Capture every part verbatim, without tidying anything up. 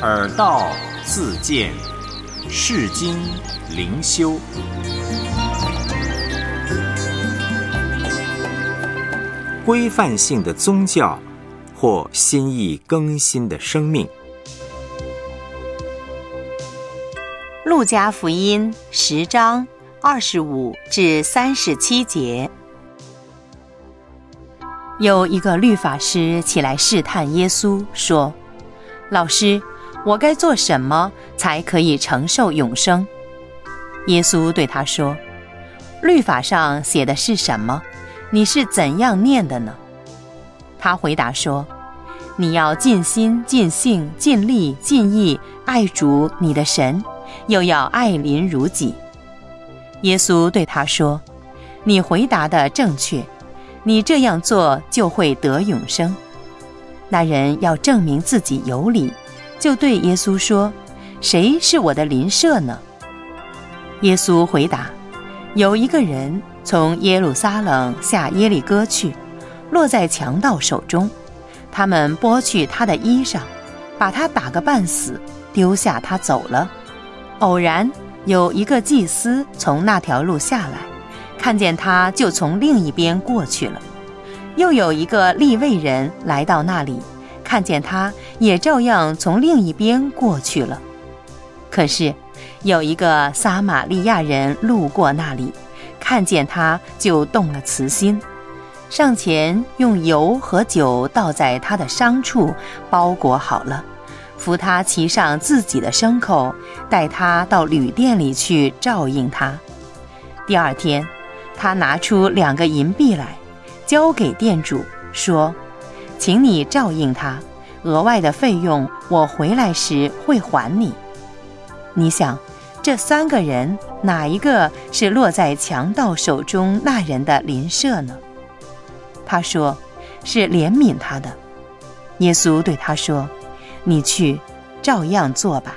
耳道自见，世经灵修。规范性的宗教或心意更新的生命。 路加福音十章二十五至三十七节。有一个律法师起来试探耶稣，说：老师，我该做什么才可以承受永生？耶稣对他说：律法上写的是什么？你是怎样念的呢？他回答说：你要尽心、尽性、尽力、尽意爱主你的神，又要爱邻如己。耶稣对他说：你回答的正确，你这样做就会得永生。那人要证明自己有理，就对耶稣说：谁是我的邻舍呢？耶稣回答：有一个人从耶路撒冷下耶利哥去，落在强盗手中，他们剥去他的衣裳，把他打个半死，丢下他走了。偶然有一个祭司从那条路下来，看见他就从另一边过去了。又有一个利未人来到那里，看见他也照样从另一边过去了。可是有一个撒玛利亚人路过那里，看见他就动了慈心，上前用油和酒倒在他的伤处，包裹好了，扶他骑上自己的牲口，带他到旅店里去照应他。第二天，他拿出两个银币来，交给店主，说：请你照应他，额外的费用我回来时会还你。你想，这三个人哪一个是落在强盗手中那人的邻舍呢？他说：是怜悯他的。耶稣对他说：你去，照样做吧。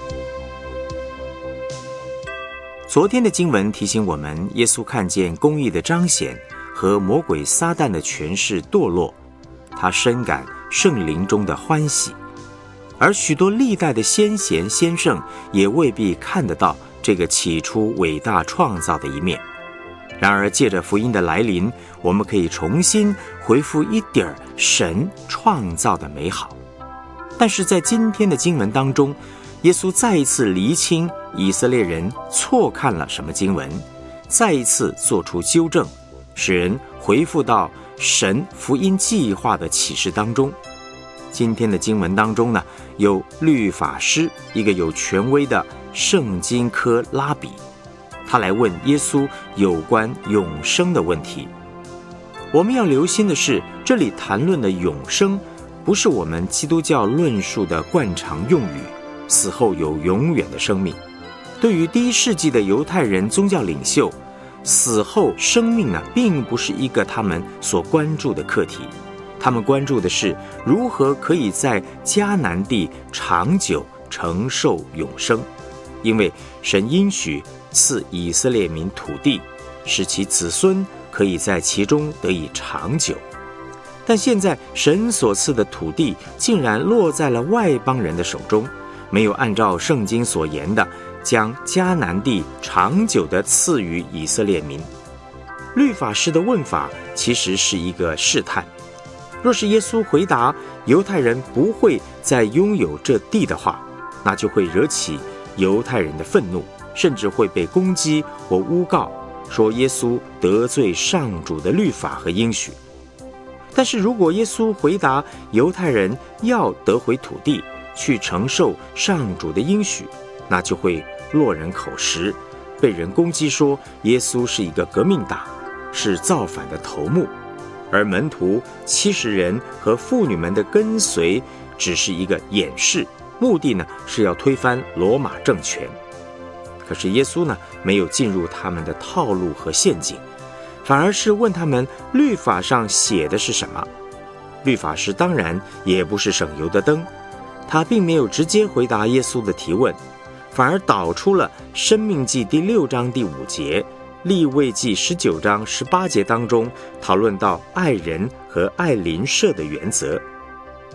昨天的经文提醒我们，耶稣看见公义的彰显和魔鬼撒旦的权势堕落，他深感圣灵中的欢喜。而许多历代的先贤先圣也未必看得到这个起初伟大创造的一面。然而借着福音的来临，我们可以重新恢复一点神创造的美好。但是在今天的经文当中，耶稣再一次厘清以色列人错看了什么经文，再一次做出纠正，使人恢复到神福音计划的启示当中。今天的经文当中呢，有律法师，一个有权威的圣经科拉比，他来问耶稣有关永生的问题。我们要留心的是，这里谈论的永生不是我们基督教论述的惯常用语，死后有永远的生命。对于第一世纪的犹太人宗教领袖，死后生命呢，并不是一个他们所关注的课题。他们关注的是如何可以在迦南地长久承受永生，因为神应许赐以色列民土地，使其子孙可以在其中得以长久。但现在神所赐的土地竟然落在了外邦人的手中，没有按照圣经所言的将迦南地长久地赐予以色列民。律法师的问法其实是一个试探。若是耶稣回答犹太人不会再拥有这地的话，那就会惹起犹太人的愤怒，甚至会被攻击或诬告，说耶稣得罪上主的律法和应许。但是如果耶稣回答犹太人要得回土地，去承受上主的应许，那就会落人口实，被人攻击说耶稣是一个革命党，是造反的头目，而门徒七十人和妇女们的跟随只是一个掩饰，目的呢是要推翻罗马政权。可是耶稣呢，没有进入他们的套路和陷阱，反而是问他们律法上写的是什么。律法师当然也不是省油的灯，他并没有直接回答耶稣的提问，反而导出了申命记第六章第五节，利未记十九章十八节当中讨论到爱人和爱邻舍的原则。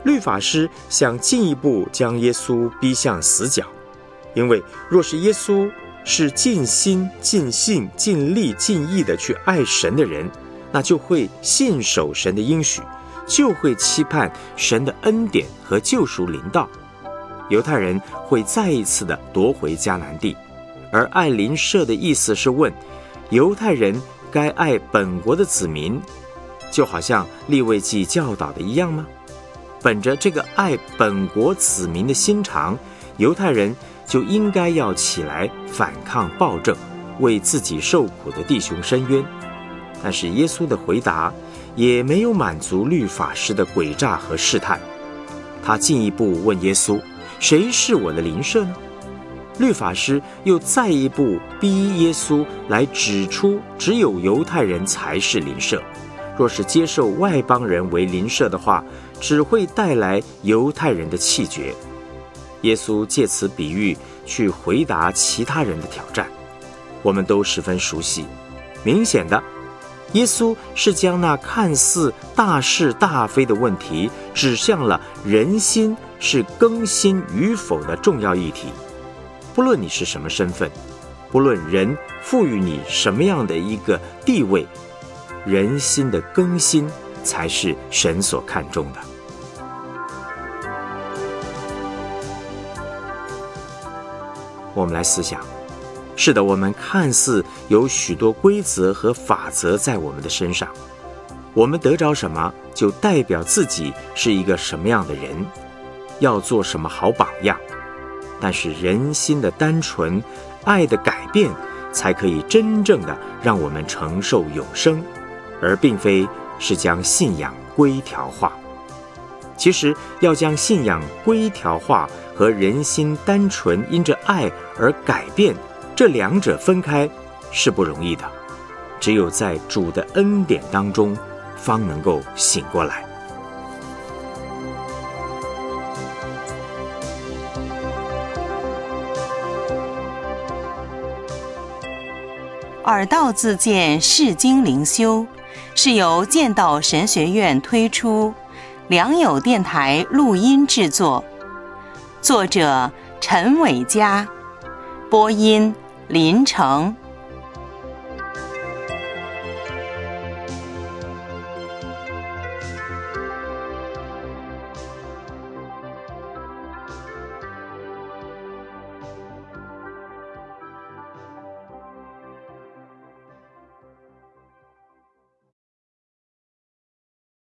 律法师想进一步将耶稣逼向死角，因为若是耶稣是尽心、尽性、尽力、尽意的去爱神的人，那就会信守神的应许，就会期盼神的恩典和救赎临到。犹太人会再一次的夺回迦南地，而爱邻舍的意思是问犹太人该爱本国的子民，就好像利未记教导的一样吗？本着这个爱本国子民的心肠，犹太人就应该要起来反抗暴政，为自己受苦的弟兄伸冤。但是耶稣的回答也没有满足律法师的诡诈和试探，他进一步问耶稣，谁是我的邻舍呢？律法师又再一步逼耶稣来指出只有犹太人才是邻舍，若是接受外邦人为邻舍的话，只会带来犹太人的弃绝。耶稣借此比喻去回答其他人的挑战，我们都十分熟悉。明显的，耶稣是将那看似大是大非的问题指向了人心是更新与否的重要议题。不论你是什么身份，不论人赋予你什么样的一个地位，人心的更新才是神所看重的。我们来思想，是的，我们看似有许多规则和法则在我们的身上，我们得着什么，就代表自己是一个什么样的人，要做什么好榜样。但是人心的单纯，爱的改变，才可以真正的让我们承受永生，而并非是将信仰规条化。其实要将信仰规条化和人心单纯因着爱而改变，这两者分开是不容易的，只有在主的恩典当中方能够醒过来。 耳道自荐释经灵修是由剑道神学院推出，良友电台录音制作，作者陈伟嘉，播音林成。